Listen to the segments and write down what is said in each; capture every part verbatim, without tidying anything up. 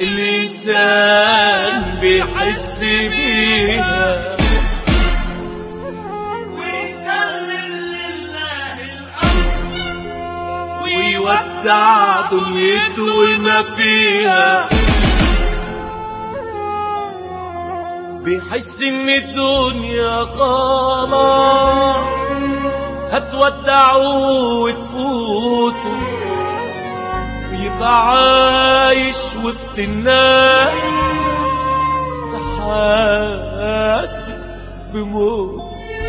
الإنسان بيحس بيها ويسلم لله الأمر ويودع دنيته وما فيها. بيحس ان الدنيا خلاص هتودعه وتفوته، بيبقى عايش وسط الناس بس حاسس بموت.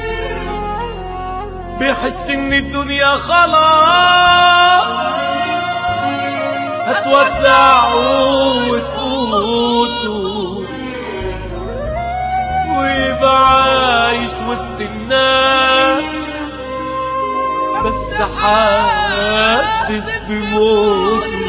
بيحس ان الدنيا خلاص هتودعه وتفوته، ويبقى عايش وسط الناس بس حاسس بموته.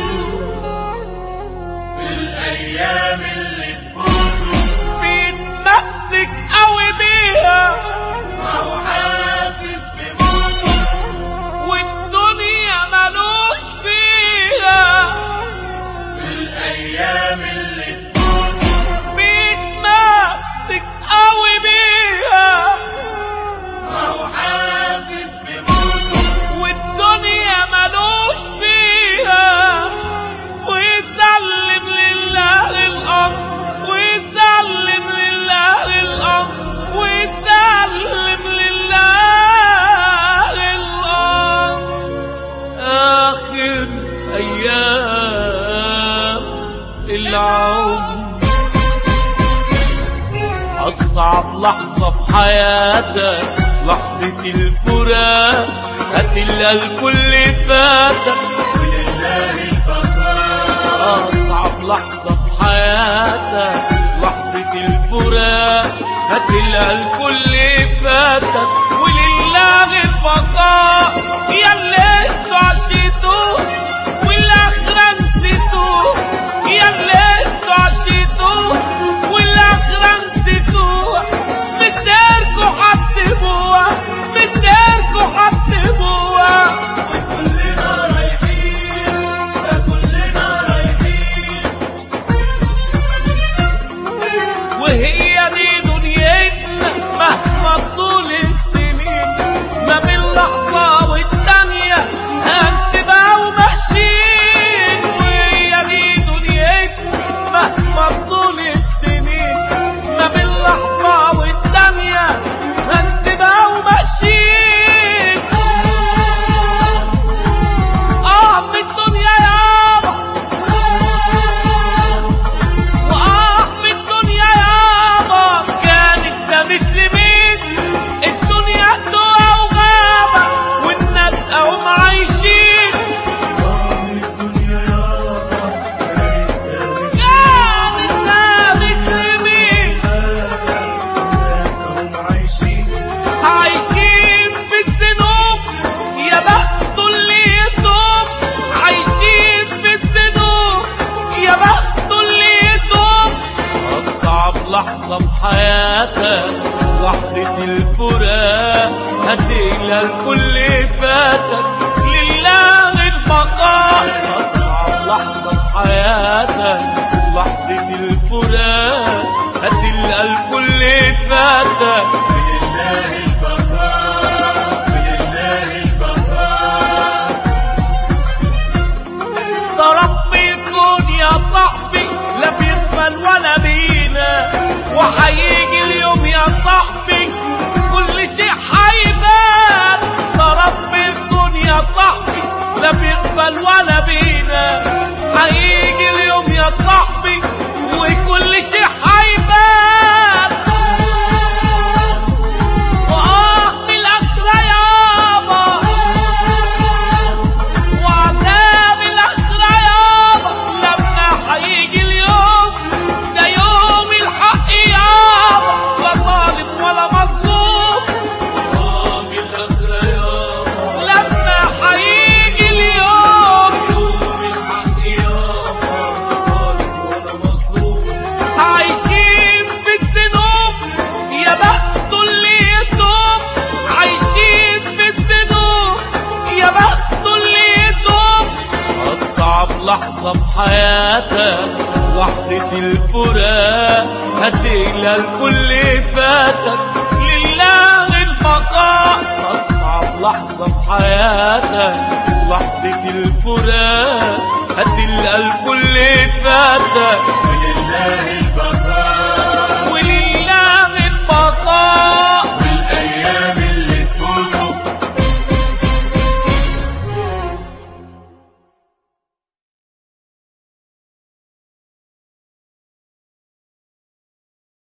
في الأيام اللي تفوته بيتمسك قوي بيها ما هو حاسس بموته، والدنيا ملوش فيها. في الأيام اللي تفوته بيتمسك قوي بيها ما هو حاسس بموته، والدنيا ملوش فيها. ويسلم لله الأمر ويسلم لله الأمر ويسلم لله الأمر. آخر أيام العمر أصعب لحظة في حياتك لحظة الفراق، هتلقى الكل فاتك ولله البقاء. أصعب لحظة في حياتك لحظة الفراق، هتلقى الكل فاتك ولله البقاء. يا اللي انتوا عشتوه والآخرة نسيتوه، يا اللي انتوا عشتوه والآخرة نسيتوه، مسيركوا حتسيبوها مسيركوا حتسيبوها. كلنا رايحين ده كلنا رايحين، وهي دي دنيتنا مهما طول السنين، ما بين لحظة والتانية هنسيبها وماشيين. وهي دي دنيتنا مهما طول السنين، ما بين لحظة والتانية هنسيبها وماشيين. اه في الدنيا يابا واه في الدنيا يابا كانت ده مثل مين، الدنيا دوا وغابة والناس قوم عايشين. الدنيا يابا كانت ده مثل مين، الناس هم عايشين، عايشين في الذنوب يا بخت اللي يتوب، عايشين في الذنوب يا بخت اللي يتوب. أصعب لحظة في حياتك لحظة الفراق، هتلاقي الكل فاتك لله البقاء. أصعب لحظة في حياتك لحظة الفراق، هتلاقي الكل فاتك ولله البقاء ولله البقاء. ده رب الكون يا صاحبي لا بيقبل ولا بينا، وهيجي اليوم يا صاحبي كل شيء هيبان. ده رب الكون يا صاحبي لا بيقبل ولا بينا، هيجي اليوم يا صاحبي وكل شيء هيبان. لحظة بحياتك لحظة الفراق هتقلى الكل فاتك لله البقاء. أصعب لحظة بحياتك لحظة الفراق هتقلى الكل فاتك لله